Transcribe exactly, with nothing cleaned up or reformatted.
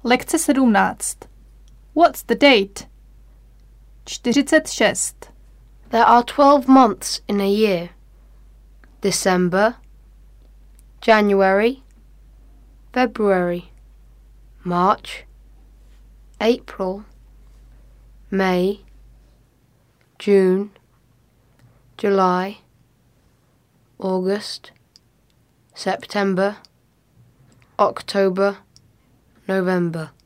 Lekce sedmnáct. What's the date? čtyřicet šest. There are twelve months in a year. December, January, February, March, April, May, June, July, August, September, October, November.